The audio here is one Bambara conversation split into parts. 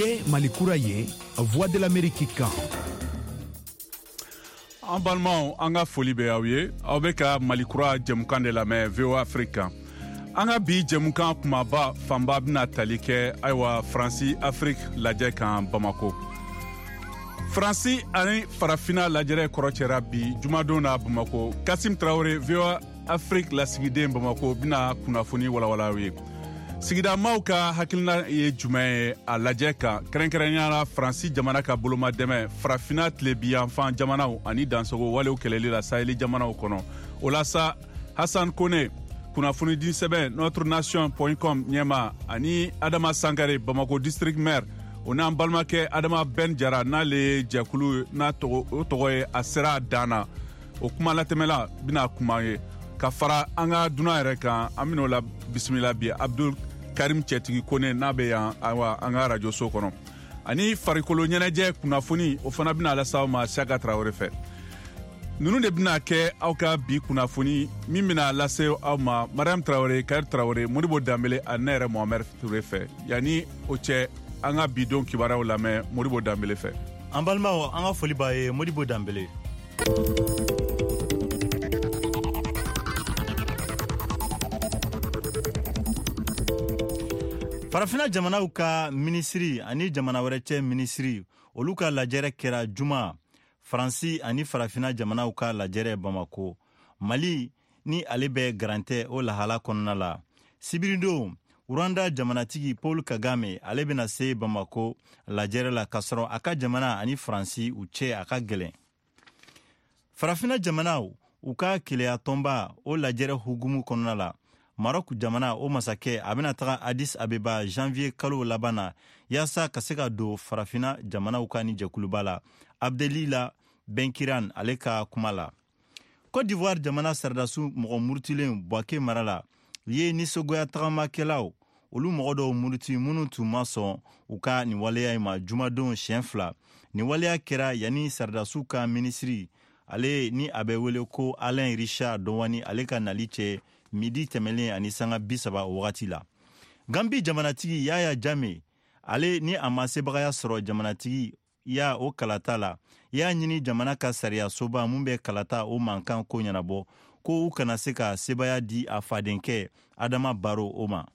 Niye Malikura ye, Voix de l'Amérique kan. En balmaw an ka foli bɛ aw ye aw bɛ ka Malikura jɛmukan de lamɛn VOA Afrique kan an ka bi jɛmukan kumaba fanba bɛna tali kɛ ayiwa Faransi Afrique lajɛ kan Bamako Faransi ani farafina lajɛrɛ kɔrɔcɛra bi jumadon na Bamako Kasim Traoré VOA Afrique lasigiden Bamako bɛna kunnafoni walawala aw ye sigida maaw ka hakilina ye jumɛn ye a lajɛ kan kɛrɛnkɛrɛnyala Faransi jamana ka bolomadɛmɛ farafina tilebiyanfan jamanaw ani dansogo walew kɛlɛli la Saheli jamanaw kɔnɔ o la sa Hassan Kone kunnafonidi sɛbɛn notrenation.com ɲɛma ani Adama Sankare Bamako district maire o n'an balimakɛ Adama Ben Jara n'ale jɛkulu n'a tɔgɔ ye a sera dan na o kuma latɛmɛla bɛna kuma ye ka fara an ka duna yɛrɛ kan an bɛn'o la bisimila bi Abdul Karim Cɛtigi Kone n'a bɛ yan an ka radio so kɔnɔ ani farikolo ɲɛnajɛ kunnafoni o fana bɛna lase aw ma Siaka Traoré fɛ ninnu de bɛna kɛ aw ka bi kunnafoni min bɛna lase aw ma Mariam Traoré Kayir Traoré Modibo Dambele ani ne yɛrɛ Mohamed Touré fɛ yanni o cɛ an ka bidon kibaruyaw lamɛn Modibo Dambele fɛ an balimaw an ka foli b'a ye Modibo Dambele farafina jamanaw ka minisiri ani jamana wɛrɛ cɛ minisiri olu ka lajɛrɛ kɛra juma Faransi ani farafina jamanaw ka lajɛrɛ Bamako Mali ni ale bɛ garantɛ o lahala kɔnɔna la Sibiridon Rwanda jamanatigi Paul Kagame ale bɛna se Bamako lajɛrɛ la kasɔrɔ a ka jamana ani Faransi u cɛ a ka gɛlɛn farafina jamanaw u ka keleya tɔnba o lajɛrɛ hugumu kɔnɔna la Maroc jamana o masakɛ a bɛna taga Addis Abeba janvier kalo laban na yaasa ka se ka don farafina jamanaw ka ni jɛkuluba la Abdelila Benkiran ale ka kuma la Côte d'Ivoire jamana sardasu mɔgɔ murutilen Bouaké mara la ye nisɔgoya tagamakɛlaw olu mɔgɔ dɔw muruti minnu tun ma sɔn u ka nin waleya ma jumadon siɲɛ 2 nin waleya kɛra yanni sardasu ka minisiri ale ni a bɛ wele ko Alain Richard Dɔwani ale ka nali cɛ midi tɛmɛlen ani sanga 30 o wagati la Gambi jamanatigi Yaya Jammeh ale ni a ma sebagaya sɔrɔ jamanatigi ya o kalata la y'a ɲini jamana ka sariya soba mun bɛ kalata o mankan ko ɲɛnabɔ ko u kana se ka sebaya di a fadenkɛ Adama Barrow o ma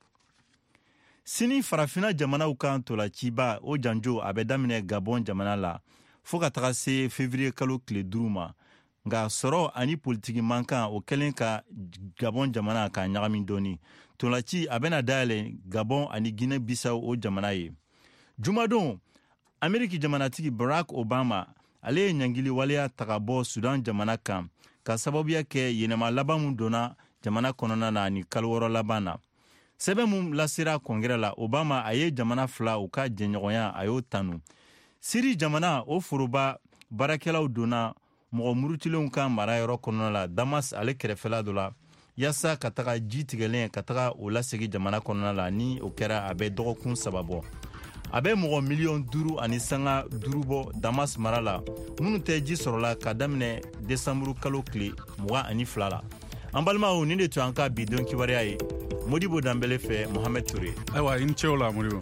sini farafina jamanaw kan tolaciba o janjo a bɛ daminɛ Gabon jamana la fo ka taga se février kalo tile 5 ma nga sɔrɔ ani politiki mankan o kɛlen ka Gabon jamana ka ɲagami dɔɔni tolaci a bɛna dayɛlɛ Gabon ani Guinée Bissau o jamana ye jumadon Ameriki jamanatigi Barack Obama ale ye ɲangili waleya taga bɔ Sudan jamana kan ka sababuya kɛ yɛnɛma laban mun donna jamana kɔnɔna na ni kalo wɔɔrɔ laban na sɛbɛn mun lasera kɔngrɛ la Obama a ye jamana 2 u ka jɛɲɔgɔnya a y'o tanu Siri jamana o foroba barakɛlaw donna mɔgɔ murutilenw ka marayɔrɔ kɔnɔna la Damas ale kɛrɛfɛla dɔ la yaasa ka taga ji tigɛlen ka taga o lasegi jamana kɔnɔna la ni o kɛra a bɛ dɔgɔkun 3 bɔ a bɛ mɔgɔ miliyɔn 5 ani sanga 5 bɔ Damas mara la minnu tɛ ji sɔrɔla ka daminɛ desanburu kalo tile 22 la an balimaw nin de tun an ka bidon kibaruya ye Modibo Dambele fɛ Mohamed Touré ayiwa i ni ce o la Modibo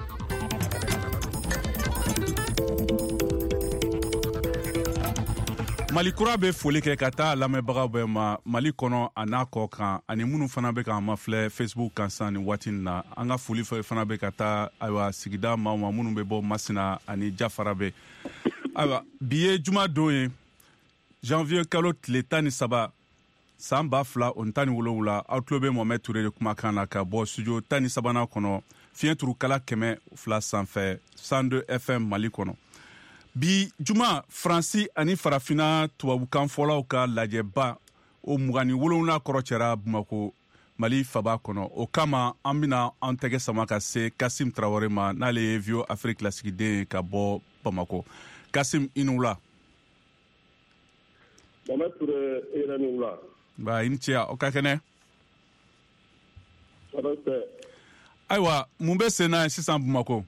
Malikura bɛ foli kɛ ka taa lamɛnbagaw bɛɛ ma Mali kɔnɔ a n'a kɔ kan ani minnu fana bɛ k'an mafilɛ Facebook kan san nin waati in na an ka foli fana bɛ ka taa ayiwa sigida maaw ma minnu bɛ bɔ Masina ani Jafara bɛ ayiwa bi ye jumadon ye janvier kalo tile 13 san 2017 aw tulo bɛ Mohamed Touré de kumakan na ka bɔ studio 13nan kɔnɔ fiɲɛ turu kala 100 sanfɛ 102 FM Mali kɔnɔ bi juma Faransi ani farafina tubabukan fɔlaw ka lajɛba o 27 kɔrɔcɛra Bamako Mali faba kɔnɔ o kama an bɛna an tɛgɛ sama ka se Kasim Traoré ma n'ale ye VOA Afrique lasigiden ka bɔ Bamako Kasim i ni wula Mohamed Touré i yɛrɛ ni wula ba i ni ce o ka kɛnɛ ayiwa mun bɛ sen na sisan Bamako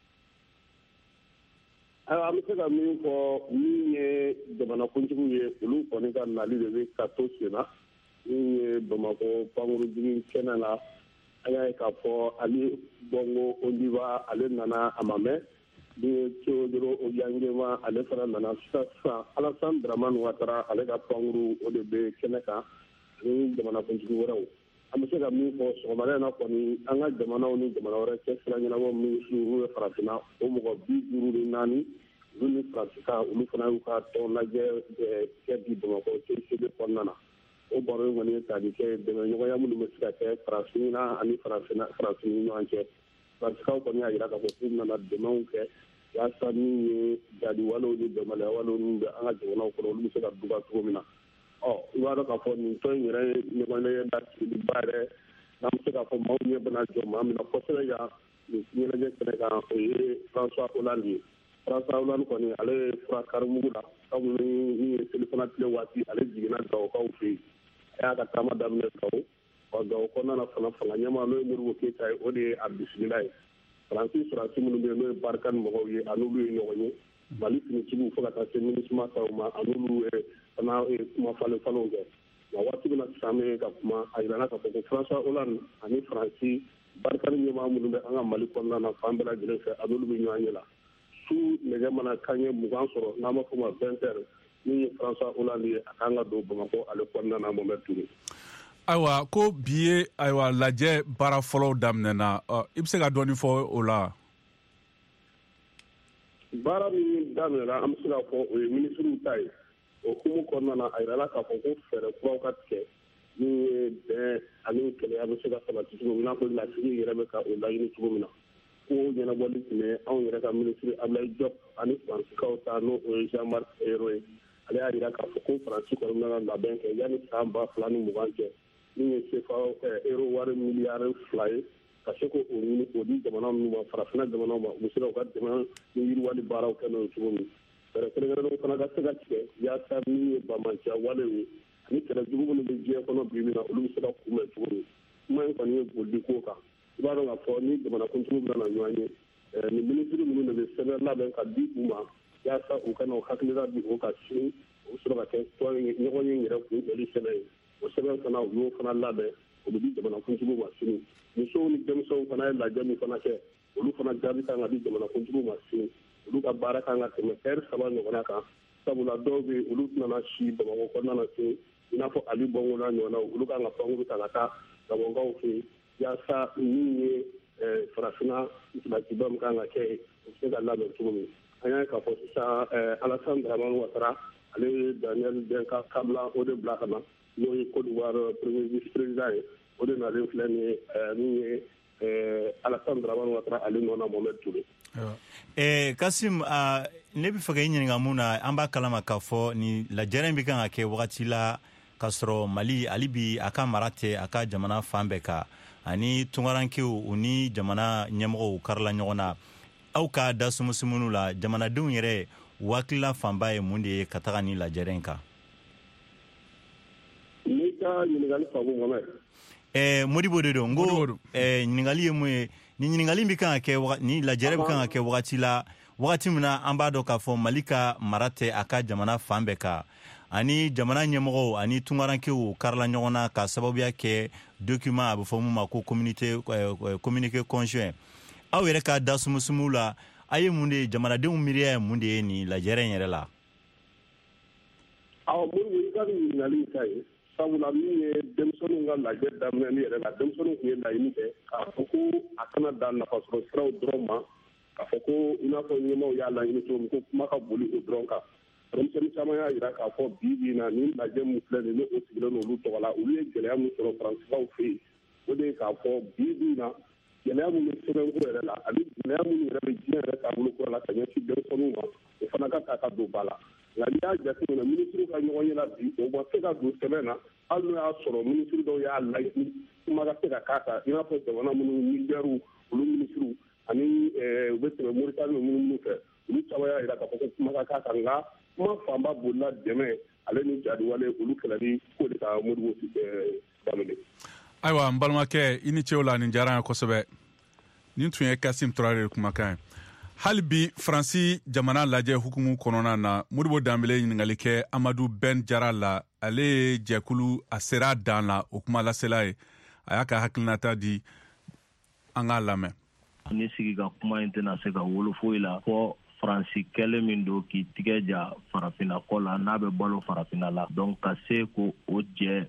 an bɛ se ka min fɔ min ye jamanakuntigi ye olu kɔni ka nali de bɛ ka to sen na min ye Bamako pankurudigi kɛnɛ la an y'a ye k'a fɔ Ali Bongo Ondimba ale nana a ma mɛn de Teodoro Obiangema ale fana nana sisan Alassane Dramane Ouattara ale ka pankuru o de bɛ kɛnɛ kan ni jamanakuntigi wɛrɛw an bɛ se ka min fɔ sɔgɔmada in na kɔni an ka jamanaw ni jamana wɛrɛ cɛ sira ɲɛnabɔ min olu ye farafinna o mɔgɔ 54 olu ni Faransi olu fana y'u ka tɔn lajɛ kɛ di Bamakɔ CICB kɔnɔna na o baro in kɔni ye tali kɛ dɛmɛɲɔgɔnya minnu bɛ se ka kɛ Farafinna ani Faransi ni ɲɔgɔn cɛ Faransiskaw kɔni y'a jira k'a fɔ k'u nana dɛmɛw kɛ yaasa min ye jadiwalew ni bɛnbaliya min bɛ an ka jamanaw kɔnɔ olu bɛ se ka duba cogo min na i b'a dɔn k'a fɔ nin tɔn in yɛrɛ ye ɲɔgɔnye dasigiba yɛrɛ n'an bɛ se k'a fɔ maaw ɲɛ bɛna jɔ maa min na kosɛbɛ yan nin ɲɛnajɛ kɛnɛ kan o ye François Hollande ye François Hollande kɔni ale ye fura karimugu la kabini min ye selifana tile waati ale jiginna Gawokaw fɛ yen a y'a ka taama daminɛ Gawo Gawo kɔnɔna na fanga ɲɛmaa n'o ye Modibo Keyita ye o de ye a bisimila ye Faransi sɔrɔdasi minnu bɛ yen n'o ye Barkhane mɔgɔw ye a n'olu ye ɲɔgɔn ye Mali finitigiw fo ka taa se MINUSMA taw ma a n'olu fana kuma falenfalenw kɛ nka waati min na sisan bɛ ka kuma a jira k'a fɔ ko François Hollande ani Faransi Barkhane ɲɛmaa minnu bɛ an ka Mali kɔnɔna na fan bɛɛ lajɛlen fɛ a n'olu bɛ ɲɔgɔn ye la su nɛgɛ mana kanɲɛ 20 sɔrɔ n'an b'a fɔ ma 20 heures min ye François Hollande ye a kan ka don Bamakɔ ale kɔnɔna na Mohamed Touré. Ayiwa ko bi ye lajɛ baara fɔlɔw daminɛna i bɛ se ka dɔɔni fɔ o la. Baara min daminɛna an bɛ se k'a fɔ o ye minisiriw ta ye o hukumu kɔnɔna na a jirala k'a fɔ ko fɛɛrɛ kuraw ka tigɛ min ye bɛn ani kɛlɛya bɛ se ka sabati cogo min na ko lasigi yɛrɛ bɛ ka o laɲini cogo min na ko ɲɛnabɔli tun bɛ anw yɛrɛ ka minisiri Abdoulaye Diop ani Faransikaw ta n'o ye Jean-Marc Ayrault ye ale y'a jira k'a fɔ ko Faransi kɔni bɛna labɛn kɛ yanni san 2020 cɛ min ye CFA euro wari miliyari 2 ye ka se ko o ɲini k'o di jamana minnu ma farafinna jamanaw ma u bɛ se ka u ka dɛmɛ ni yiriwali baaraw kɛ n'o ye cogo min fɛɛrɛ kɛrɛnkɛrɛnw fana ka se ka tigɛ yaasa min ye bamanciya walew ye ani kɛlɛ jugu minnu bɛ diɲɛ kɔnɔ bi min na olu bɛ se ka kunbɛn cogo min kuma in kɔni ye bolili ko kan i b'a dɔn k'a fɔ ni jamanakuntigiw bɛna ɲɔgɔn ye nin minisiri ninnu de bɛ sɛbɛn labɛn ka di u ma yaasa u kana u hakilila di o ka sini o sɔrɔ ka kɛ ɲɔgɔn ye yɛrɛ kun jɛli sɛbɛn ye o sɛbɛn fana u y'o fana labɛn o bɛ di jamanakuntigiw ma sini musow ni denmisɛnw fana ye lajɛ min fana kɛ olu fana jaabi kan ka di jamanakuntigiw ma sini olu ka baara kan ka tɛmɛ heure 3 ɲɔgɔnna kan sabula dɔw bɛ olu tɛna si Bamakɔ kɔnɔna na sini i n'a fɔ Ali Bongo n'a ɲɔgɔnnaw olu kan ka pankuru ta ka taa Gabɔnkaw fɛ yen yaasa min ye farafinna ntolaciba min kan ka kɛ yen o bɛ se ka labɛn cogo min an y'a k'a fɔ sisan Alassane Dramane Ouattara ale ye Daniel Denka Kabla o de bila ka na n'o ye Côte d'Ivoire premier vice président ye o de nalen filɛ nin ye min ye Alassane Dramane Ouattara ale nɔ na Mohamed Touré. Kasim ne bɛ fɛ ka i ɲininka mun na an b'a kalama k'a fɔ ni lajɛrɛ in bɛ kan ka kɛ wagati la k'a sɔrɔ Mali hali bi a ka mara tɛ a ka jamana fan bɛɛ kan ani tunkarankew u ni jamana ɲɛmɔgɔw karila ɲɔgɔn na aw ka da sumusumuniw la jamanadenw yɛrɛ wakilila fanba ye mun de ye ka taga ni lajɛrɛ in kan. N'i ka ɲininkali faamu Mohamed. Modibo de don n ko ɲininkali ye mun ye ni ɲininkali bɛ kan ka kɛ ni lajɛrɛ bɛ kan ka kɛ wagati la wagati min na an b'a dɔn k'a fɔ Mali ka mara tɛ a ka jamana fan bɛɛ kan ani jamana ɲɛmɔgɔw ani tunkarankew karila ɲɔgɔn na ka sababuya kɛ document a bɛ fɔ mun ma ko communiqué conjoint aw yɛrɛ ka da sumusumu la a ye mun de ye jamanadenw miiriya ye mun de ye nin lajɛrɛ in yɛrɛ la. Modibo i ka ɲininkali ka ye sabula min ye denmisɛnninw ka lajɛ daminɛli yɛrɛ la denmisɛnninw tun ye laɲini kɛ k'a fɔ ko a kana dan nafasɔrɔ siraw dɔrɔn ma k'a fɔ ko i n'a fɔ ɲɛmaaw y'a laɲini cogo min ko kuma ka boli o dɔrɔn kan denmisɛnnin caman y'a jira k'a fɔ bi na ni lajɛ min filɛ nin ye o sigilen n'olu tɔgɔ la olu ye gɛlɛya min sɔrɔ Faransikaw fɛ yen o de ye k'a fɔ bi na gɛlɛya min bɛ sɛbɛnko yɛrɛ la ani gɛlɛya minnu yɛrɛ bɛ diɲɛ yɛrɛ taabolo kura la ka ɲɛsin denmisɛnninw ma o fana ka ta ka don ba la nka n'i y'a jateminɛ minisiriw ka ɲɔgɔn ye la bi o ma se ka don sɛbɛn na hali n'o y'a sɔrɔ minisiri dɔw y'a laɲini kuma ka se ka k'a kan i n'a fɔ jamana minnu miliyariw olu minisiriw ani u bɛ tɛmɛ Moritani minnu fɛ olu caman y'a jira k'a fɔ ko kuma ka k'a kan nka kuma fanba bolila dɛmɛ ale ni jadiwale olu kɛlɛli ko de ka Modibo daminɛ. Ayiwa n balimakɛ i ni cɛw la nin diyara n ye kosɛbɛ nin tun ye Kasim Traoré kumakan ye hali bi Faransi jamana lajɛ hukumu kɔnɔna na Modibo Danbele ɲininkali kɛ Amadu Ben Jara la ale ye jɛkulu a sera dan la o kuma lasela ye a y'a ka hakilinata di an k'a lamɛn. ni sigi ka kuma in tɛna se ka wolo foyi la fɔ Faransi kɛlɛ min don k'i tigɛ ja farafina ko la n'a bɛ balo farafina la donc ka se ko o jɛ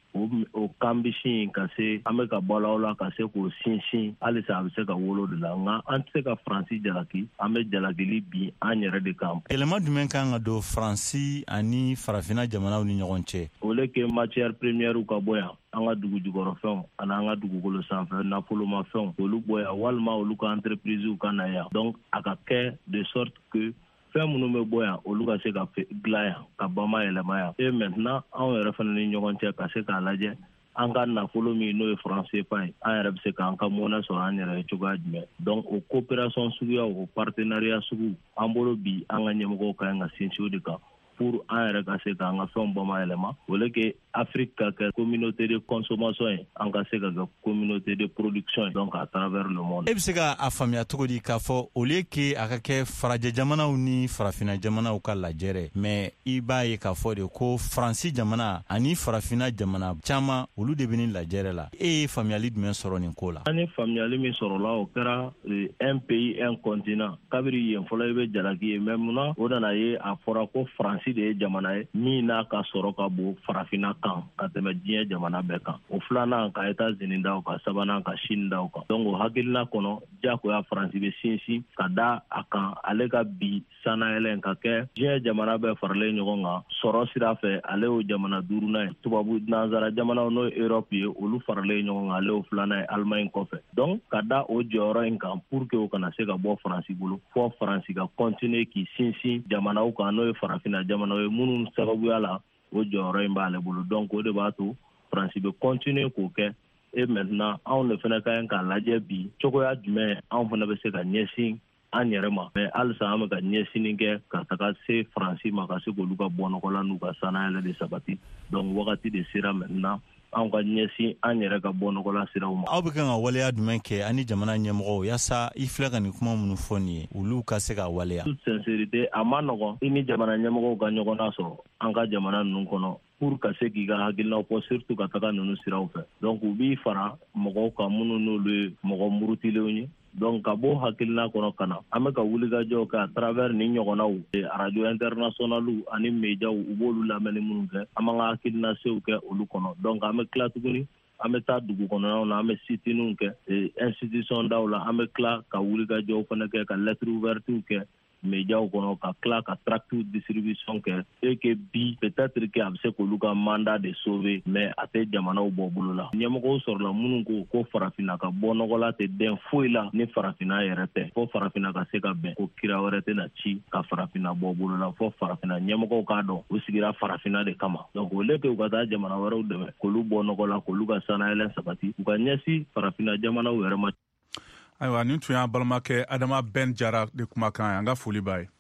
o kambisi ka se an bɛ ka balo la ka se k'o sinsin halisa a bɛ se ka wolo de la nka an tɛ se ka Faransi jalaki an bɛ jalakili bi an yɛrɛ de kan. Yɛlɛma jumɛn kan ka don Faransi ani farafina jamanaw ni ɲɔgɔn cɛ? O le que matière première ka bɔ yan an ka dugu jukɔrɔfɛnw ani an ka dugukolo sanfɛ nafolomafɛnw olu bɔ yan walima olu ka entreprises ka na yan donc a ka kɛ de sorte que fɛn minnu bɛ bɔ yan olu ka se ka dilan yan ka bamayɛlɛma yan et maintenant anw yɛrɛ fana ni ɲɔgɔn cɛ ka se k'a lajɛ an ka nafolo min n'o ye franc CFA ye an yɛrɛ bɛ se k'an ka monnaie sɔrɔ an yɛrɛ ye cogoya jumɛn donc o coopération suguyaw o partenariat sugu an bolo bi an ka ɲɛmɔgɔw ka ɲi ka sinsin o de kan pour an yɛrɛ ka se k'an ka fɛnw bamayɛlɛma o le que Afrique ka kɛ communauté de consommation ye an ka se ka kɛ communauté de production ye donc à travers le monde. E bɛ se ka a faamuya cogo di k'a fɔ au lieu que a ka kɛ farajɛ jamanaw ni farafina jamanaw ka lajɛrɛ mais i b'a ye k'a fɔ de ko Faransi jamana ani farafina jamana caman olu de bɛ nin lajɛrɛ la e ye faamuyali jumɛn sɔrɔ nin ko la? An ye faamuyali min sɔrɔ la o kɛra un pays un continent kabiri yen fɔlɔ i bɛ jalaki ye mais munna o nana ye a fɔra ko Faransi de ye jamana ye min n'a ka sɔrɔ ka bon farafina kan ka tɛmɛ diɲɛ jamana bɛɛ kan o filanan ka États-Unis da o kan sabanan ka Chine da o kan donc o hakilina kɔnɔ jagoya Faransi bɛ sinsin ka da a kan ale ka bi sanayɛlɛ ka kɛ diɲɛ jamana bɛɛ faralen ɲɔgɔn kan sɔrɔ sira fɛ ale y'o jamana duurunan ye tubabu nanzara jamanaw n'o ye Europe ye olu faralen ɲɔgɔn kan ale y'o filanan ye Allemagne kɔfɛ donc ka da o jɔyɔrɔ in kan pour que o kana se ka bɔ Faransi bolo fɔ Faransi ka continuer k'i sinsin jamanaw kan n'o ye farafina jamanaw ye minnu sababuya la o jɔyɔrɔ in b'ale bolo donc o de b'a to Faransi bɛ continuer k'o kɛ et maintenant anw de fana ka ɲi k'a lajɛ bi cogoya jumɛn anw fana bɛ se ka ɲɛsin an yɛrɛ ma mais halisa an bɛ ka ɲɛsinin kɛ ka taga se Faransi ma ka se k'olu ka bɔnɔgɔla n'u ka sanayɛlɛ de sabati donc wagati de sera maintenant an ka ɲɛsin an yɛrɛ ka bɔnɔgɔla siraw ma. Aw bɛ kan ka waleya jumɛn kɛ ani jamana ɲɛmɔgɔw yaasa i filɛ ka nin kuma minnu fɔ nin ye olu ka se ka waleya? Toute sincérité a ma nɔgɔn i ni jamana ɲɛmɔgɔw ka ɲɔgɔnna sɔrɔ an ka jamana ninnu kɔnɔ pour ka se k'i ka hakilinaw fɔ surtout ka taga ninnu siraw fɛ donc u b'i fara mɔgɔw kan minnu n'olu ye mɔgɔ murutilenw ye donc ka bɔ hakilina kɔnɔ ka na an bɛ ka wulikajɔw kɛ à travers ni ɲɔgɔnnaw radio internationaliw ani médiaw u b'olu lamɛnni minnu kɛ an b'an ka hakilinasew kɛ olu kɔnɔ donc an bɛ tila tuguni an bɛ taa dugu kɔnɔnaw na an bɛ sitininw kɛ institution daw la an bɛ tila ka wulikajɔw fana kɛ ka lettre ouvertes kɛ médiaw kɔnɔ ka tila ka tract distribution kɛ et que bi peut-être que a bɛ se k'olu ka mandat de sauver mais a tɛ jamanaw bɔ bolo la ɲɛmɔgɔw sɔrɔla minnu ko farafina ka bɔ nɔgɔla tɛ den foyi la ni farafina yɛrɛ tɛ fɔ farafina ka se ka bɛn ko kira wɛrɛ tɛna ci ka farafina bɔ bolo la fɔ farafina ɲɛmɔgɔw k'a dɔn u sigira farafina de kama donc au lieu que u ka taa jamana wɛrɛw dɛmɛ k'olu bɔ nɔgɔla k'olu ka sanayɛlɛ sabati u ka ɲɛsin farafina jamanaw yɛrɛ ma. Ayiwa nin tun y'a balimakɛ Adama Ben Jara de kumakan ye an ka foli b'a ye.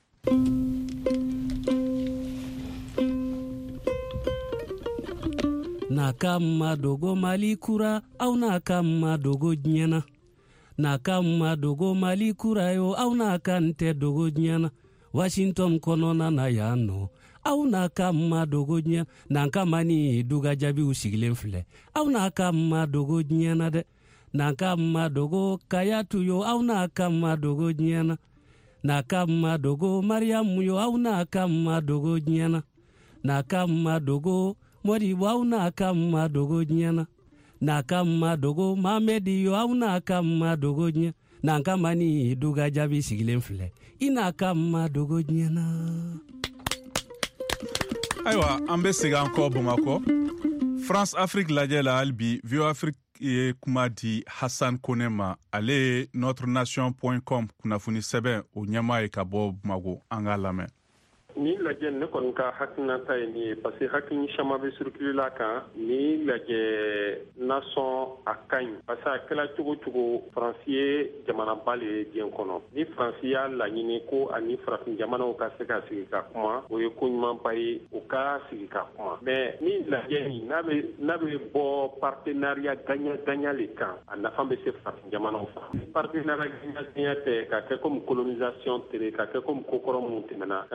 N'a ka ma dogo Mali kura aw n'a ka ma dogo diɲɛna n'a ka ma dogo Mali kura yo aw n'a ka n tɛ dogo diɲɛna Washington kɔnɔna na yan nɔ aw n'a ka ma dogo diɲɛna n'an ka ma ni duga jaabiw sigilen filɛ aw n'a ka ma dogo diɲɛna dɛ n'a ka ma dogo Kayatu yo aw n'a ka ma dogo diɲɛna n'a ka ma dogo Mariamu yo aw n'a ka ma dogo diɲɛna n'a ka ma dogo Modibo aw n'a ka ma dogo diɲɛna n'a ka ma dogo Mamedi yo aw n'a ka ma dogo diɲɛ n'an ka ma ni duga jaabi sigilen filɛ i n'a ka ma dogo diɲɛna. Ayiwa an bɛ segin an kɔ Bamakɔ France Afrique lajɛ la hali bi VOA Afrique ye kuma di Hassan Kone ma ale ye notrenation.com kunnafoni sɛbɛn o ɲɛmaa ye ka bɔ Bamakɔ an k'a lamɛn. Ni lajɛ ne kɔni ka hakilinata ye nin ye parce que hakili caman bɛ circuler la kan ni lajɛ nation a ka ɲi parce que a kɛla cogo cogo Faransi ye jamanaba le ye diɲɛ kɔnɔ ni Faransi y'a laɲini ko ani farafin jamanaw ka se ka sigi ka kuma o ye ko ɲumanba ye u ka sigi ka kuma mais ni lajɛ in n'a bɛ bɔ partenariat gagnant le kan a nafa bɛ se farafin jamanaw fɛ partenariat gagnant tɛ ka kɛ comme colonisation tere ka kɛ comme kokɔrɔ minnu tɛmɛna ka na système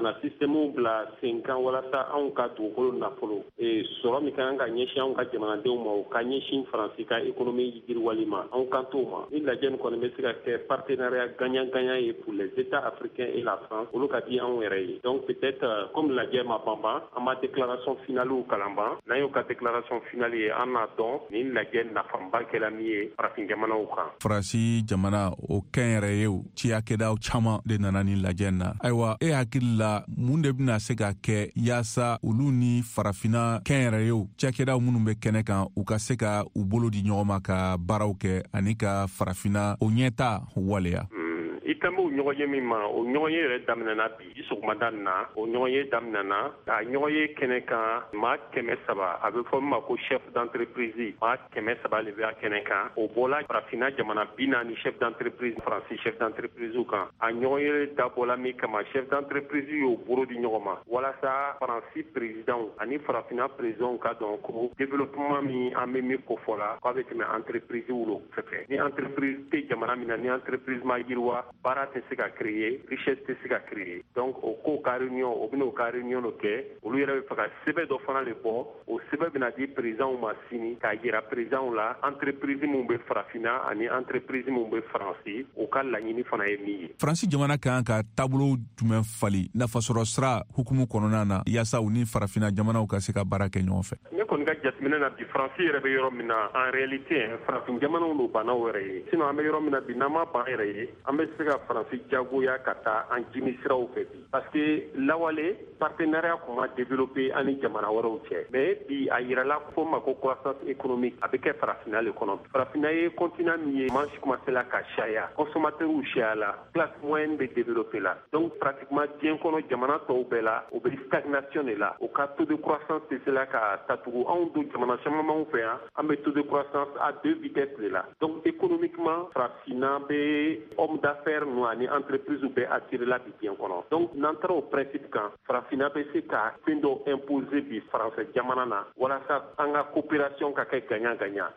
système bila sen kan walasa anw ka dugukolo nafolo sɔrɔ min kan ka ɲɛsin anw ka jamanadenw ma o ka ɲɛsin Faransi ka économie yiriwali ma anw kan t'o ma ni lajɛ nin kɔni bɛ se ka kɛ partenariat gagnant-gagnant ye pour les États africains et la France olu ka di anw yɛrɛ ye donc peut-être comme lajɛ ma banban an ma déclaration finale kalanban n'an y'o ka déclaration finale ye an n'a dɔn nin lajɛ nafanba kɛla min ye farafin jamanaw kan. Faransi jamana o kɛn yɛrɛ ye ciyakɛdaw caman de nana nin lajɛ na ayiwa e hakili la mun de bɛna se ka kɛ yaasa olu ni farafina kɛn yɛrɛ ye ciyakɛdaw minnu bɛ kɛnɛ kan u ka se ka u bolo di ɲɔgɔn ma ka baaraw kɛ ani ka farafina o ɲɛta waleya. I kan b'o ɲɔgɔn ye min ma o ɲɔgɔn ye yɛrɛ daminɛna bi i sɔgɔmada nin na o ɲɔgɔn ye daminɛna a ɲɔgɔn ye kɛnɛ kan maa 300 a bɛ fɔ min ma ko chef d'entreprise maa 300 de bɛ a kɛnɛ kan o bɔla farafina jamana 40 chef d'entreprise Faransi chef d'entreprise kan a ɲɔgɔn ye dabɔla min kama chef d'entreprise y'o bolo di ɲɔgɔn ma walasa Faransi président ani farafina président ka dɔn ko développement min an bɛ min kofɔ la k'a bɛ tɛmɛ entreprise wolo fɛ ni entreprise tɛ jamana min na ni entreprise ma yiriwa baara tɛ se ka créer richesse tɛ se ka créer donc o ko ka réunion o bɛna o ka réunion dɔ kɛ olu yɛrɛ bɛ fɛ ka sɛbɛn dɔ fana de bɔ o sɛbɛn bɛna di présidentw ma sini k'a yira présidentw la entreprise min bɛ farafina ani entreprise min bɛ Faransi o ka laɲini fana ye min ye. Faransi jamana kan ka taabolo jumɛn fali nafasɔrɔ sira hukumu kɔnɔna na yaasa u ni farafina jamanaw ka se ka baara kɛ ɲɔgɔn fɛ. Ne kɔni ka jateminɛ na bi Faransi yɛrɛ bɛ yɔrɔ min na en réalité farafin jamanaw n'o bannaw yɛrɛ ye sinon an bɛ yɔrɔ min na bi n'an ma ban yɛrɛ ye an bɛ se ka Faransi jagoya ka taa an jimi siraw fɛ bi parce que lawale partenariat kun ma développer ani jamana wɛrɛw cɛ mais bi a yirala fo ma ko croissance économique a bɛ kɛ farafina le kɔnɔ farafina ye continent min ye manche commencé la ka caya consommateurs caya la classe moyenne bɛ développer la donc pratiquement diɲɛ kɔnɔ jamana tɔw bɛɛ la o bɛ stagnation de la o ka taux de croissance tɛ se la ka tatugu anw don jamana caman b'anw fɛ yan an bɛ taux de croissance à 2 vitesses de la donc économiquement farafina bɛ homme d'affaires nu ani entreprise bɛ attirer la bi diɲɛ kɔnɔ donc n'an taara o principe kan farafina bɛ se ka fɛn dɔ imposer bi faransa jamana na walasa an ka coopération ka kɛ gagnant-gagnant.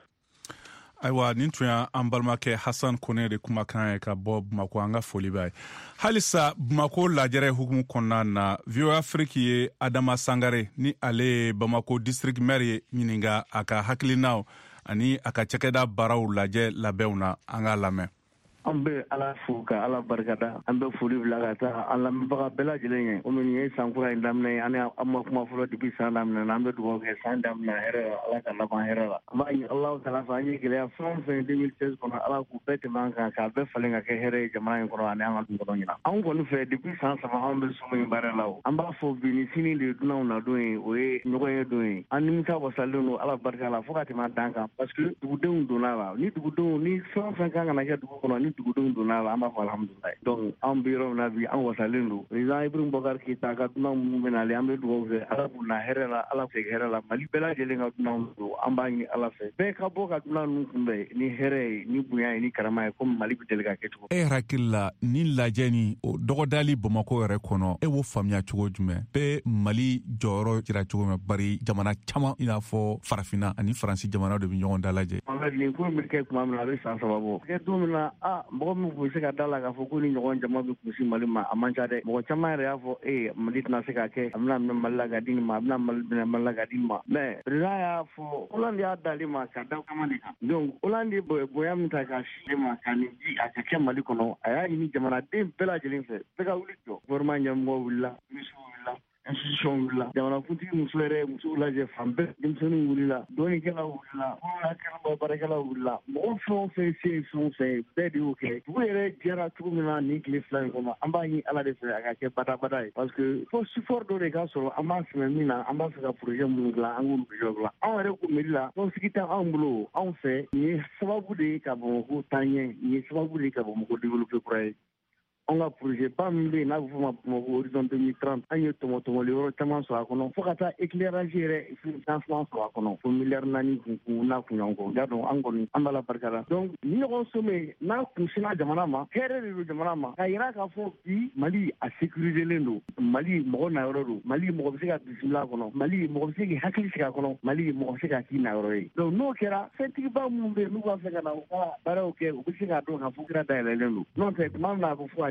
Ayiwa nin tun y'an balimakɛ Hasan Kone de kumakan ye ka bɔ Bamako an ka foli b'a ye halisa Bamako lajɛrɛ hukumu kɔnɔna na VOA Afrique ye Adama Sangare ni ale ye Bamako district maire ye ɲininka a ka hakilinaw ani a ka cɛkɛda baaraw lajɛ labɛnw na an k'a lamɛn. An bɛ Ala fo ka Ala barikada an bɛ foli bila ka taa an lamɛnbaga bɛɛ lajɛlen ye o min ye san kura in daminɛ an ma kuma fɔlɔ depuis san daminɛ na an bɛ dugawu kɛ san daminɛ hɛrɛ la Ala ka laban hɛrɛ la an b'a ɲini Alahu taala fɛ an ye gɛlɛya fɛn o fɛn 2016 kɔnɔ Ala k'u bɛɛ tɛmɛ an kan k'a bɛɛ falen ka kɛ hɛrɛ ye jamana in kɔnɔ ani an ka dugukɔnɔ ɲina anw kɔni fɛ depuis san 3 an bɛ sumu in baara la o an b'a fɔ bi ni sini de dunanw na don ye o ye ɲɔgɔn ye don ye an nimisa wasalen don Ala barika la fo ka tɛmɛ an dan kan parce que dugudenw donna la ni dugudenw ni fɛn o fɛn kan ka na kɛ dugu kɔnɔ ni dugudenw donna la an b'a fɔ alhamdulilayi donc an bɛ yɔrɔ min na bi an wasalen don président Ibrahim Boubacar Keita ka dunan minnu bɛ nalen an bɛ dugawu kɛ Ala k'u na hɛrɛ la Ala k'u hɛrɛ la Mali bɛɛ lajɛlen ka dunan don an b'a ɲini Ala fɛ bɛɛ ka bɔ ka dunan ninnu kunbɛn ni hɛrɛ ye ni bonya ye ni karama ye comme Mali bɛ deli ka kɛ cogo. E hakili la ni lajɛ ni o dɔgɔdali Bamako yɛrɛ kɔnɔ e b'o faamuya cogo jumɛn bɛɛ Mali jɔyɔrɔ jira cogo min bari jamana caman i n'a fɔ farafina ani Faransi jamana de bɛ ɲɔgɔn da lajɛ. Nin ko in bɛ kɛ tuma min na a bɛ san 3 bɔ kɛ don min na mɔgɔ min tun bɛ se ka da la k'a fɔ ko ni ɲɔgɔn jama bɛ kusi Mali ma a man ca dɛ mɔgɔ caman yɛrɛ y'a fɔ Mali tɛna se ka kɛ a bɛna minɛ Mali la ka di nin ma a bɛna Mali la ka di nin ma mais président y'a fɔ Hollande y'a d'ale ma ka da kama de kan donc Hollande bonya min ta ka si ma ka nin di a ka kɛ Mali kɔnɔ a y'a ɲini jamanaden bɛɛ lajɛlen fɛ bɛɛ ka wuli jɔ gouvernement ɲɛmɔgɔ wulila ministre wulila institution wulila jamanakuntigi muso yɛrɛ musow lajɛ fan bɛɛ denmisɛnninw wulila dɔɔnikɛlaw wulila kɛnɛba baarakɛlaw wulila mɔgɔ fɛn o fɛn se fɛn o fɛn bɛɛ de y'o kɛ dugu yɛrɛ jɛra cogo min na nin tile 2 in kɔnɔ an b'a ɲini Ala de fɛ a ka kɛ badabada ye parce que fo support dɔ de ka sɔrɔ an b'a sɛmɛ min na an b'a fɛ ka projet minnu dilan an k'olu projet dilan anw yɛrɛ ko mairie la tɔnsigi tɛ anw bolo anw fɛ nin ye sababu de ye ka Bamako taa ɲɛ nin ye sababu de ye ka Bamako développer kura ye an ka projet ba min bɛ yen n'a bɛ fɔ ma Bamako horizon 2030 an ye tɔmɔtɔmɔli yɔrɔ caman sɔrɔ a kɔnɔ fo ka taa éclairage yɛrɛ financement sɔrɔ a kɔnɔ fo miliyari 4 kun n'a kunɲɔgɔn kɔ y'a dɔn an kɔni an b'a la barika la donc ni ɲɔgɔn sommet n'a kun sinna jamana ma hɛrɛ de don jamana ma ka yira k'a fɔ bi Mali a sécuriselen don Mali mɔgɔ na yɔrɔ don Mali mɔgɔ bɛ se ka bisimila a kɔnɔ Mali mɔgɔ bɛ se k'i hakili sigi a kɔnɔ Mali mɔgɔ bɛ se ka k'i na yɔrɔ ye donc n'o kɛra fɛntigiba minnu bɛ yen n'u b'a fɛ ka na u ka baaraw kɛ u bɛ se k'a dɔn k'a fɔ kira dayɛlɛlen don n'o tɛ tuma min na a bɛ fɔ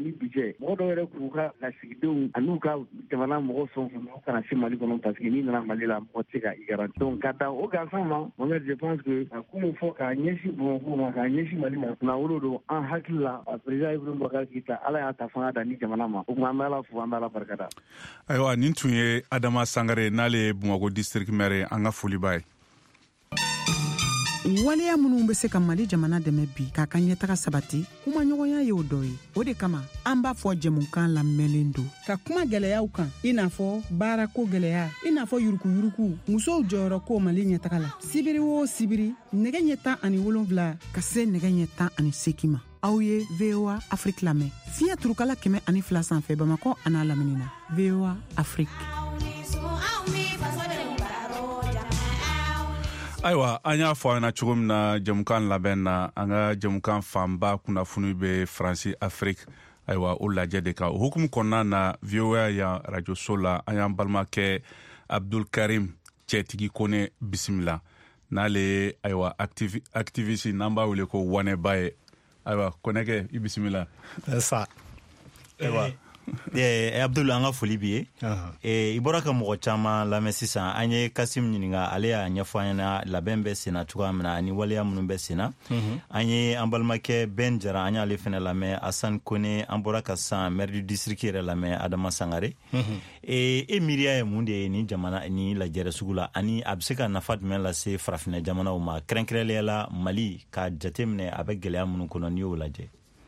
ni budget mɔgɔ dɔw yɛrɛ k'u ka lasigidenw an'u ka jamana mɔgɔ fɛn fɛn u kana se Mali kɔnɔ parce que n'i nana Mali la mɔgɔ tɛ se ka i garanti donc ka taa o gansan ma Mohamed je pense que a kuma fɔ k'a ɲɛsin Bamakɔ ma k'a ɲɛsin Mali ma na wolo don an hakili la président Ibrahim Boubacar Keïta Ala y'a ta fanga da ni jamana ma o kuma an bɛ Ala fo an bɛ Ala barikada. Ayiwa nin tun ye Adama Sangare n'ale ye Bamakɔ district maire an ka foli b'a ye. waleya minnu bɛ se ka Mali jamana dɛmɛ bi k'a ka ɲɛtaga sabati kuma ɲɔgɔnya ye o dɔ ye o de kama an b'a fɔ jɛmukan lamɛnlen don ka kuma gɛlɛyaw kan i n'a fɔ baarako gɛlɛya i n'a fɔ yurukuyuruku musow jɔyɔrɔ ko Mali ɲɛtaga la sibiri o sibiri nɛgɛ ɲɛ 17 ka se nɛgɛ ɲɛ 18 ma aw ye VOA Afrique lamɛn fiɲɛ turukala 102 sanfɛ Bamakɔ a n'a lamini na VOA Afrique. Ayiwa an y'a fɔ an na cogo min na jamukan labɛn na an ka jamukan fanba kunnafoni bɛ Faransi Afrique ayiwa o lajɛ de kan o hukumu kɔnɔna na VOA ya radio so la an y'an balimakɛ Abdul Karim cɛtigi Kone bisimila n'ale ayiwa activiste n'an b'a wele ko Waneba ye ayiwa Konekɛ i bisimila. Sa ayiwa Abdul an ka foli b'i ye i bɔra ka mɔgɔ caman lamɛn sisan an ye Kasim ɲininka ale y'a ɲɛfɔ an ɲɛna labɛn bɛ senna cogoya min na ani waleya minnu bɛ senna an ye an balimakɛ Ben Jara an y'ale fɛnɛ lamɛn Hassan Kone an bɔra ka san maire du district yɛrɛ lamɛn Adama Sangare e miiriya ye mun de ye ni jamana ni lajɛrɛ sugu la ani a bɛ se ka nafa jumɛn lase farafinna jamanaw ma kɛrɛnkɛrɛnnenya la Mali ka jateminɛ a bɛ gɛlɛya minnu kɔnɔ n'i y'o lajɛ.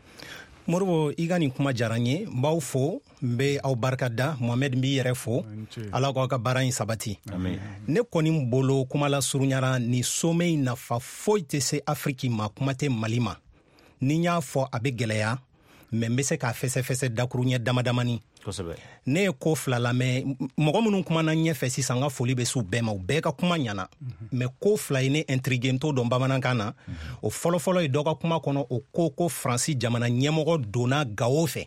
Moribo i ka nin kuma diyara n ye n b'aw fo n bɛ aw barikada Mohamed n b'i yɛrɛ fo Ala k'aw ka baara in sabati ne kɔni bolo kuma la surunyara ni sommet in nafa foyi tɛ se Afrique ma kuma tɛ Mali ma ni n y'a fɔ a bɛ gɛlɛya mais n bɛ se k'a fɛsɛfɛsɛ dakuru ɲɛ damadamani ne ye ko fila lamɛn mɔgɔ minnu kumana ɲɛfɛ sisan ka foli bɛ s'u bɛɛ ma u bɛɛ ka kuma ɲana mais ko fila ye ne intrigué n t'o dɔn bamanankan na o fɔlɔfɔlɔ ye dɔ ka kuma kɔnɔ o ko Faransi jamana ɲɛmɔgɔ donna Gao fɛ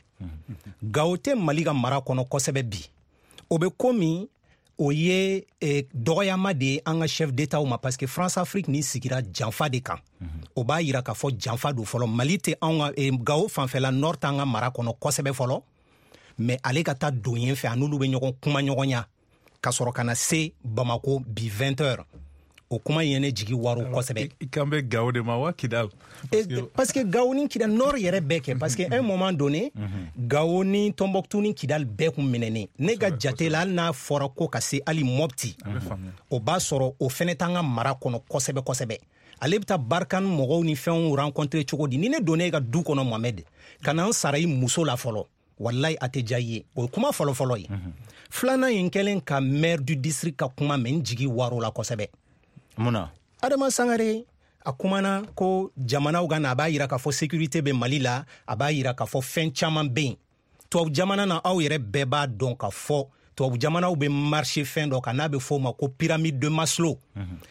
Gao tɛ Mali ka mara kɔnɔ kosɛbɛ bi o bɛ ko min o ye dɔgɔyama de ye an ka chef d'état ma parce que France Afrique ni sigira janfa de kan o b'a yira k'a fɔ janfa do fɔlɔ Mali tɛ an ka Gao fanfɛla nord t'an ka mara kɔnɔ kosɛbɛ fɔlɔ mais ale ka taa don yen fɛ an'olu bɛ ɲɔgɔn kuma ɲɔgɔnya ka sɔrɔ ka na se Bamako bi 20h o kuma ye ne jigi waro kosɛbɛ i kan bɛ Gao de ma wa Kidal parce que Gao ni Kidal nord yɛrɛ bɛɛ kɛ parce que un moment donné Gao ni Tombouctou ni Kidal bɛɛ kun minɛnen ne ka jate la hali n'a fɔra ko ka se hali Mopti o b'a sɔrɔ o fɛnɛ t'an ka mara kɔnɔ kosɛbɛ kosɛbɛ ale bɛ taa Barkane mɔgɔw ni fɛnw rencontrer cogo di ni ne donn'e ka du kɔnɔ Mohamed ka na n sara i muso la fɔlɔ wallahi a tɛ diya i ye o ye kuma fɔlɔfɔlɔ ye filanan ye n kɛlen ka maire du district ka kuma mɛ n jigi waro la kosɛbɛ munna Adama Sangare a kumana ko jamanaw ka na a b'a yira k'a fɔ sécurité bɛ Mali la a b'a yira k'a fɔ fɛn caman bɛ yen tubabu jamana na aw yɛrɛ bɛɛ b'a dɔn k'a fɔ tubabu jamanaw bɛ marché fɛn dɔ kan n'a bɛ fɔ o ma ko pyramide de Maslow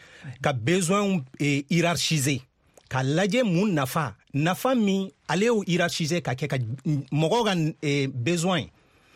ka besoin hiérarchiser ka lajɛ mun nafa min ale y'o hiérarchiser ka kɛ ka mɔgɔw ka besoin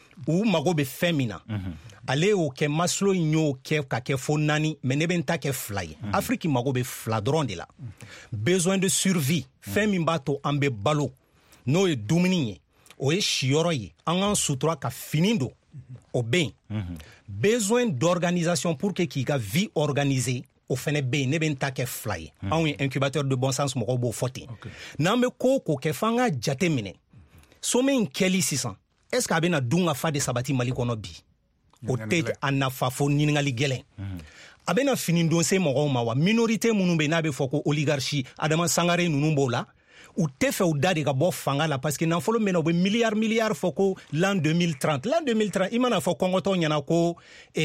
u mago bɛ fɛn min na ale y'o kɛ Maslow y'o kɛ ka kɛ fo 4 mais ne bɛ n ta kɛ 2 ye Afrique mago bɛ 2 dɔrɔn de la besoin de survie fɛn min b'a to an bɛ balo n'o ye dumuni ye o ye siyɔrɔ ye an k'an sutura ka fini don o bɛ yen besoin d'organisation pour que k'i ka vie organiser o fɛnɛ bɛ yen ne bɛ n ta kɛ 2 ye anw ye incubateur de bon sens mɔgɔw b'o fɔ ten n'an bɛ ko kɛ f'an ka jate minɛ sommet in kɛli sisan est-ce que a bɛna dun ka fa de sabati Mali kɔnɔ bi o tɛ a nafa fo ɲininkali gɛlɛn a bɛna fini don se mɔgɔw ma wa minorité minnu bɛ n'a bɛ fɔ ko oligarchie Adama Sangare ninnu b'o la u tɛ fɛ u da de ka bɔ fanga la parce que nafolo min na u bɛ miliyari fɔ ko l'an 2030 i mana fɔ kɔngɔtɔw ɲɛna ko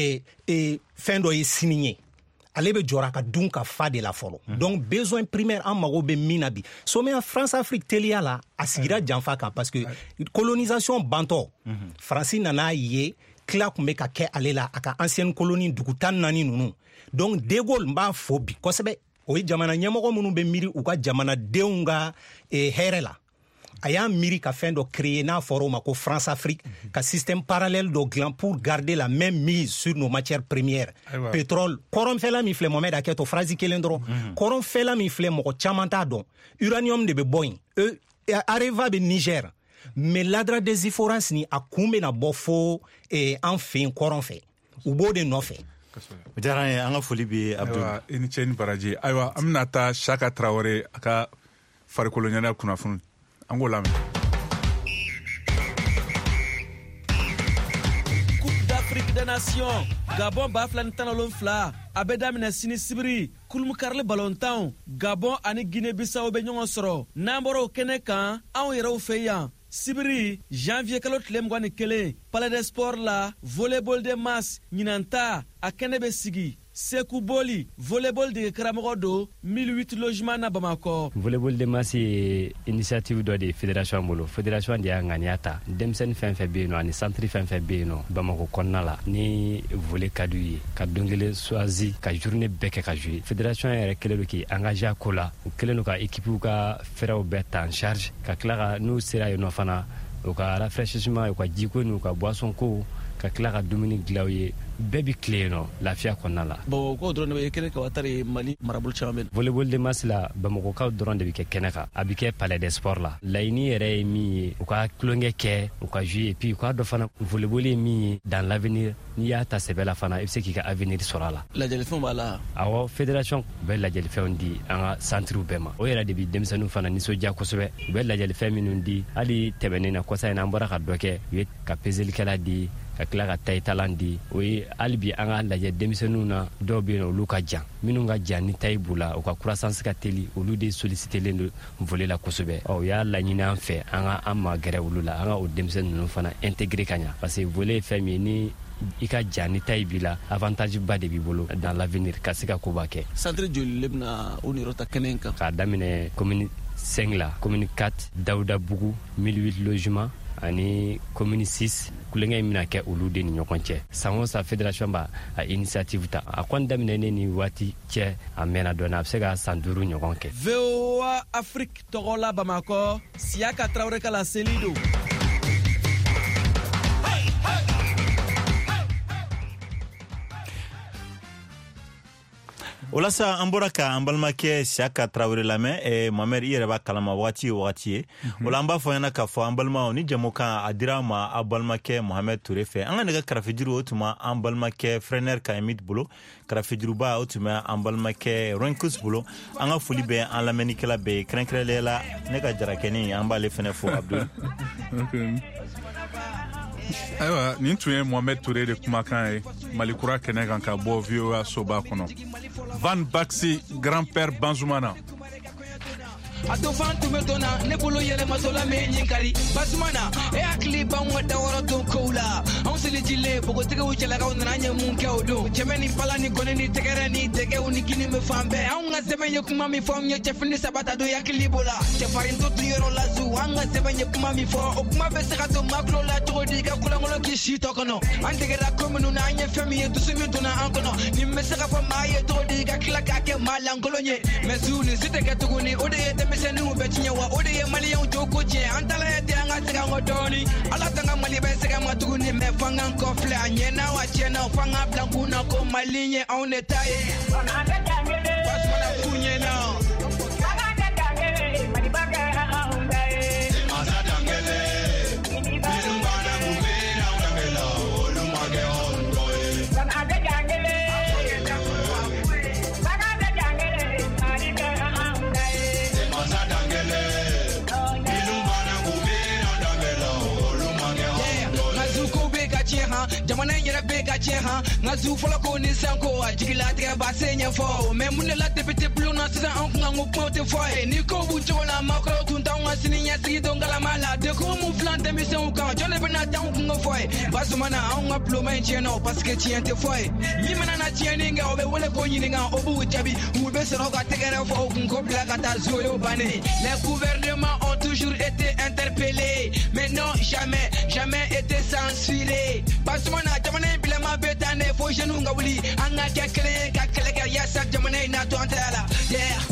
fɛn dɔ ye sini ye ale bɛ jɔra ka dun ka fa de la fɔlɔ donc besoin primaire an mago bɛ min na bi sommet France Afrique teliya la a sigira janfa kan parce que colonisation bantɔ Faransi nana ye tila kun bɛ ka kɛ ale la a ka ancienne colonie dugu 14 ninnu donc De Gaulle n b'a fo bi kosɛbɛ o ye jamana ɲɛmɔgɔ minnu bɛ miiri u ka jamanadenw ka hɛrɛ la a y'a miiri ka fɛn dɔ créer n'a fɔra o ma ko France Afrique ka système parallèle dɔ dilan pour garder la même mise sur nos matières premières pétrole kɔrɔnfɛla min filɛ Mohamed a kɛ to phrase kelen dɔrɔn kɔrɔnfɛla min filɛ mɔgɔ caman t'a dɔn uranium de bɛ bɔ yen Areva bɛ Niger mais ladra des iforans ni a kun bena bɔ fo an fɛ kɔrɔn fɛ u b'o de nɔfɛ. Diyara ye, an ka foli bi Abdul. Ayiwa, i ni ce ni baraji. Ayiwa, an bɛna taa Saka Traore a ka farikolo ɲɛnajɛ kunnafoni an k'o lamɛn. Coupe d'Afrique des Nations Gabon ba fila ni tan ni wolonwula a bɛ daminɛ sini sibiri kulumukarili balontanw Gabon ani Guinée Bissau bɛ ɲɔgɔn sɔrɔ n'an bɔra o kɛnɛ kan anw yɛrɛw fɛ yan sibiri janvier kalo tile 21 Palais des Sports la volleyball de masse ɲinanta a kɛnɛ bɛ sigi Sekou Boli volleyball de karamɔgɔ do 1008 logement na Bamako. Volleyball de masse ye initiative dɔ de fédération bolo. Fédération de y'a ŋaniya ta. Denmisɛnnin fɛn fɛn bɛ yen nɔ ani centre fɛn fɛn bɛ yen nɔ Bamako kɔnɔna la ni volley ka d'u ye ka don kelen choisi ka journée bɛɛ kɛ ka jouer. Fédération yɛrɛ kɛlen don k'i engagé a ko la. U kɛlen don ka équipe ka fɛɛrɛw bɛɛ ta en charge ka tila ka n'u sera yen nɔ fana u ka rafraîchissement u ka jiko n'u ka boisson ko ka tila ka dumuni dilan u ye bɛɛ bi tile yen nɔ lafiya kɔnɔna la. Bon ko dɔrɔn de bɛ kɛnɛ kan watari Mali marabolo caman bɛ. Volleyball de masse la Bamakokaw dɔrɔn de bɛ kɛ kɛnɛ kan a bɛ kɛ Palais des Sports la. Laɲini yɛrɛ ye min ye u ka tulonkɛ kɛ u ka jouer et puis u ka dɔ fana volleyball ye min ye dans l'avenir n'i y'a ta sɛbɛ la fana i bɛ se k'i ka avenir sɔrɔ a la. Lajɛlifɛnw b'a la. Awɔ fédération bɛ lajɛlifɛnw di an ka centre bɛɛ ma o yɛrɛ de bɛ denmisɛnninw fana nisɔndiya kosɛbɛ u bɛ lajɛlifɛn minnu di hali tɛmɛnen na kɔsa in na an bɔra ka dɔ kɛ u ye ka peselikɛla di ka tila ka taille talan di o ye hali bi an ka lajɛ denmisɛnninw na dɔw bɛ yen olu ka jan minnu ka jan ni taille b'u la u ka croissance ka teli olu de sollicitelen don volley la kosɛbɛ u y'a laɲini an fɛ an ka an magɛrɛ olu la an ka o denmisɛnnin ninnu fana intégrer ka ɲa parce que volley ye fɛn min ye ni i ka jan ni taille b'i la avantage ba de b'i bolo dans l'avenir ka se ka koba kɛ. Centre joli le bɛna o niyɔrɔ ta kɛnɛ in kan. K'a daminɛ commune 5 la commune 4 Dawuda Bugu 1008 logement ani commune 6 kulenkɛ in bɛna kɛ olu de ni ɲɔgɔn cɛ san o san fédération b'a a initiative ta a kɔni daminɛnen ni waati cɛ a mɛnna dɔɔni a bɛ se ka san 5 ɲɔgɔn kɛ. VOA Afrique tɔgɔ la Bamako Siaka Traoré ka la seli don. Walasa an bɔra ka an balimakɛ Siaka Traoré lamɛn Mohamed i yɛrɛ b'a kalama wagati ye wagati ye o la an b'a fɔ ɲɛna k'a fɔ an balimaw ni jamukan a dira ma a balimakɛ Mohamed Touré fɛ an ka nɛgɛ karafejuru o tuma an balimakɛ Frɛnɛr Kayemit bolo karafejuruba o tuma an balimakɛ Ronkus bolo an ka foli bɛ an lamɛnnikɛla bɛɛ ye kɛrɛnkɛrɛnnenya la ne ka jarakɛni an b'ale fɛnɛ fɔ Abdul. Ayiwa, nin tun ye Mohamed Touré de kumakan ye Malikura kɛnɛ kan ka bɔ VOA soba kɔnɔ. Van Baxi grand-père Banzoumana. ato fantu me dona ne bolo yele masola me nyinkari basumana e akli banwa dawara don kola on se jile bogo tege u jela ka na nya mun ke odo chemeni pala ni gone ni tegere ni tege uni gini me fambe on nga sebenye kuma mi fam nye chefini sabata do yakli bola che farin to tuyero la zu anga sebenye kuma mi fo o kuma be se ka to maklo la to di ka kula ngolo ki shi to kono an tege ra komunu na nya fami e to sumi to na an kono ni me se ka fa maye to di ka kila ka ke malangolo nye mesuni sitege to guni ode mesenu betinya wa ode ye mali yon joko je antala ye anga tega ngodoni ala tanga mali be sega matuguni me fanga ko fle anyena wa chena fanga blanku na ko malinye on etaye basmana kunye na mali baga aundae azadangele birumbana mumena unamela olumage ondoe sana adangele jamana yɛrɛ bɛ ka tiɲɛ han nka zu fɔlɔ ko ni sanko a jigilatigɛ ba se ɲɛfɔ mɛ mun de la depite bulon na sisan an kun ka ko kumaw tɛ fɔ ye ni ko b'u cogo la maakɔrɔw tun t'anw ka sini ɲɛsigi don galama la dekun mun filan denmisɛnw kan jɔn de bɛna t'anw kun ko fɔ ye basumana anw ka bulonma in tiɲɛna parce que tiɲɛ tɛ fɔ ye min mana na tiɲɛni kɛ o bɛ wele ko ɲininka o b'u jaabi u bɛ sɔrɔ ka tɛgɛrɛ fɔ o kun ko bila ka taa so y'o bannen les gouvernements ont toujours été interpellés mais non jamais été censurés basumana jamana in bilama bɛ taa ne fo jeunes ka wuli an ka kɛ kelen ye ka kɛlɛ kɛ yasa jamana in na to an tɛ a la yeah